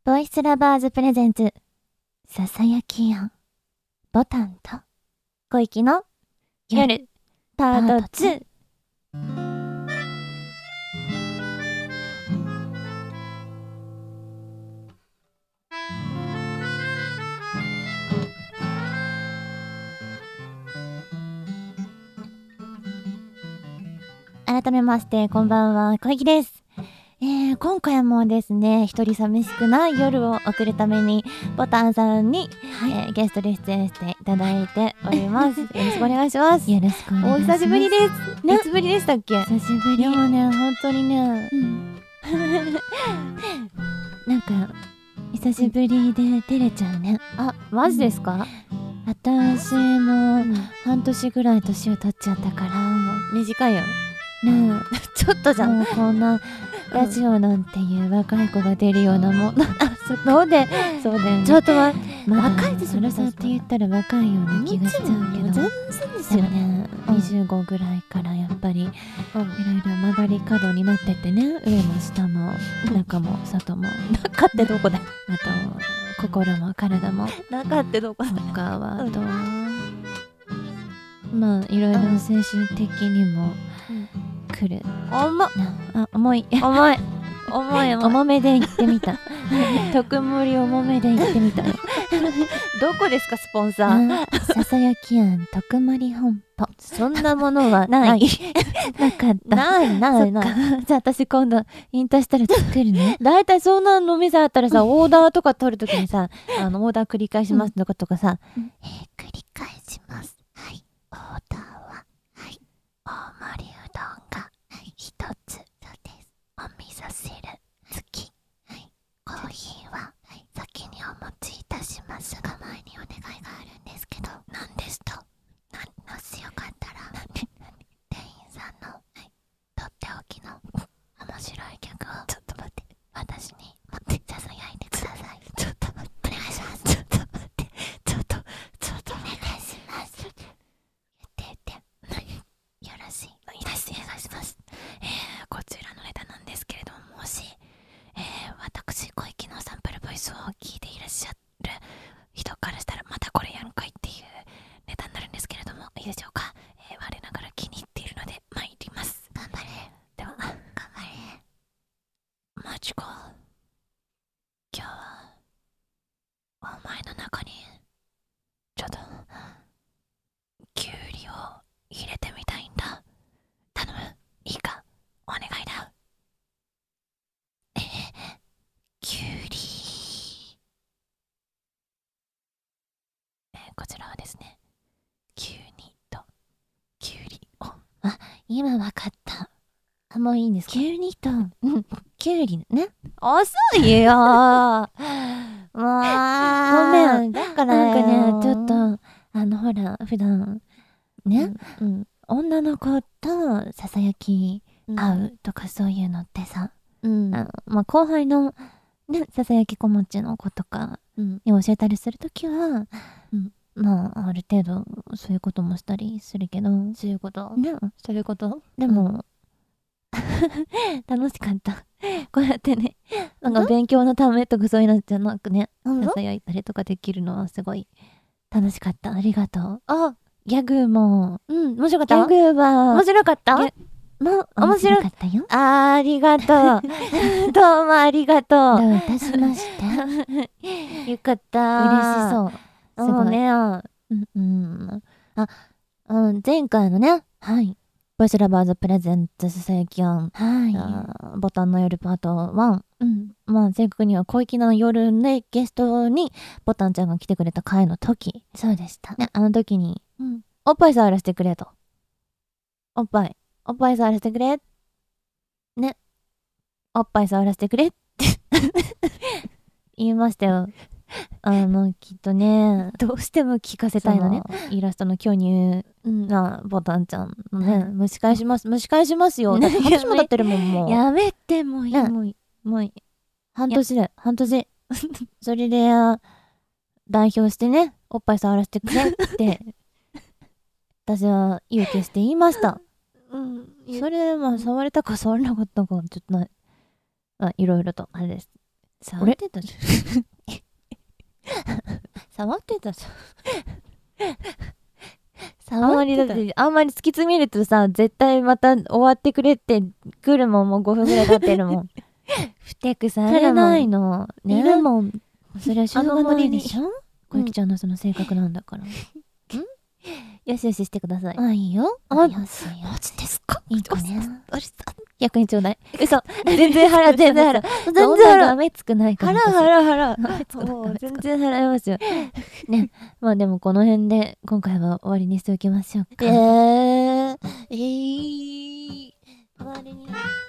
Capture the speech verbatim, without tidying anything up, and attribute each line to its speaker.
Speaker 1: ボイスラバーズプレゼンツささやきやんボタンと小池の夜パートツー。改めましてこんばんは、小池です。えー、今回もですね、一人寂しくない夜を送るためにボタンさんに、はい、えー、ゲストで出演していただいております。よろしくお願いします。
Speaker 2: よろしくお願いします。
Speaker 1: お久しぶりです。いつぶりでしたっけ？
Speaker 2: 久しぶり。
Speaker 1: でもね、本当にね、うん、
Speaker 2: なんか久しぶりで照れちゃうね。
Speaker 1: あ、マジですか？
Speaker 2: 私も半年ぐらい年を取っちゃったから。
Speaker 1: 短いよ
Speaker 2: ね
Speaker 1: えちょっとじゃん。
Speaker 2: もうこんなラジオなんていう若い子が出るようなもん。そうで
Speaker 1: そうだよね。
Speaker 2: ちょっと待って、
Speaker 1: まだ
Speaker 2: 若いでしょ。それさって言ったら若いような気がしちゃうけど、
Speaker 1: 全然ですよ
Speaker 2: でもね、
Speaker 1: うん、
Speaker 2: にじゅうごぐらいからやっぱりいろい
Speaker 1: うん
Speaker 2: ろ曲がり角になってってね、上も下も中も外も、
Speaker 1: 中ってどこだ？
Speaker 2: あと心も体も、
Speaker 1: 中ってどこだ？
Speaker 2: 他はあとはまあいろいろ精神的にも来る、
Speaker 1: 重っ、
Speaker 2: あ、重い
Speaker 1: 重い重い重い
Speaker 2: 重めで言ってみた特盛り重めで言ってみたよ
Speaker 1: どこですかスポンサー？
Speaker 2: ささやきあん特盛り本舗、
Speaker 1: そんなものは
Speaker 2: な
Speaker 1: ないい
Speaker 2: なかった
Speaker 1: ないないない
Speaker 2: じゃあ私今度引退したら作るね
Speaker 1: だいたいそんなの店あったらさ、オーダーとか取るときにさ、あのオーダー繰り返しますとかとかさ、
Speaker 2: うん、えー、繰り返します。はい、オーダーは、はい、大盛りうどんが一つ、そうです。お味噌汁付き、はい、コーヒーは、はい、先にお持ちいたしますが、前にお願いがあるんですけど、なんですと、な、もしよかったら店員さんの、はい、とっておきの面白い曲をちょっと待って私に待ってささやいてください。ちょっと待ってお願いします。ちょっと待ってちょっとちょっとお願いします。言って言ってよろしいです。お願いします。えー、こちらのネタなんですけれども、もし、えー、私小池のサンプルボイスを聞いていらっしゃる人からしたらまたこれやるんかいっていうネタになるんですけれども、いいでしょうか。えー、我ながら気に入っているので参ります。頑張れ。では頑張れ。マジか。今日はお前の中にちょっとキュウリを入れてみたいんだ。頼む、いいか、お願いだ。えー、キュウリ、えー、こちらはですね、キュウリとキュウリを、あ、今わかった。あ、もういいんですか？
Speaker 1: キュウリと、
Speaker 2: うん、キュウリね。
Speaker 1: 遅いよーもう
Speaker 2: ごめん、
Speaker 1: だから
Speaker 2: なんかね、ちょっとあのほら普段ね、
Speaker 1: うん、
Speaker 2: 女の子とささやき
Speaker 1: うん、
Speaker 2: 合うとかそういうのってさ、
Speaker 1: うん、
Speaker 2: あのまあ後輩のねささやき子持ちの子とか
Speaker 1: うん
Speaker 2: に教えたりするときは、
Speaker 1: うん、
Speaker 2: まあある程度そういうこともしたりするけど、
Speaker 1: そういうこと
Speaker 2: ね、
Speaker 1: そういうこと
Speaker 2: でも、楽しかったこうやってね、なんか勉強のためとかそういうのじゃなくね、ささやいたりとかできるのはすごい楽しかった。ありがとう。
Speaker 1: あ、
Speaker 2: ギャグも、
Speaker 1: うん、面白かった
Speaker 2: ギャグは
Speaker 1: 面白かった
Speaker 2: ギャも面白かったよ。
Speaker 1: ありがとうどうもありがとう。
Speaker 2: どういたしまして
Speaker 1: よかった
Speaker 2: 嬉しそう。すごい
Speaker 1: ね、
Speaker 2: うんうん、あ、うん、前回のね、はい、ボイスラバーズプレゼンツささやきあん、はい、ボタンの夜パートワン、うん、まあ正確には小粋な夜ね、ゲストにボタンちゃんが来てくれた回の時、
Speaker 1: そうでした
Speaker 2: ね、あの時に、
Speaker 1: うん、
Speaker 2: おっぱい触らせてくれと、おっぱいおっぱい触らせてくれね、おっぱい触らせてくれって言いましたよ。あのきっとね、どうしても聞かせたいのね、イラストの巨乳なボタンちゃんのね、蒸し返します蒸し返しますよ。だって半年も経ってるもん。もう
Speaker 1: やめて、もういい、
Speaker 2: ね、
Speaker 1: もういい、
Speaker 2: もういい、半年で半年それで代表してね、おっぱい触らせてくれって私は勇気して言いました。うん、それでまあ触れたか触れなかったかちょっとない、あ、いろいろとあれです。
Speaker 1: 触ってたじゃん触ってたじゃんあんまりだってあんまり突き詰めるとさ、絶対また終わってくれって来るもん。もうごふんぐらい経ってるもんふてくされないのね。
Speaker 2: いるもん。
Speaker 1: それはしょうがないでしょ、小雪ちゃんのその性格なんだからんよしよししてください。
Speaker 2: あ、いいよ。
Speaker 1: あ、
Speaker 2: よしよ
Speaker 1: マジですか。
Speaker 2: いいかね。
Speaker 1: ひゃくえんちょうだい。嘘。全然払う、全然払う。全然払う。雨つくないから。
Speaker 2: 払う払う払う。
Speaker 1: 雨つくないから。全然払いますよ。ね。まあでもこの辺で今回は終わりにしておきましょうか。
Speaker 2: えー、えー、終わりに。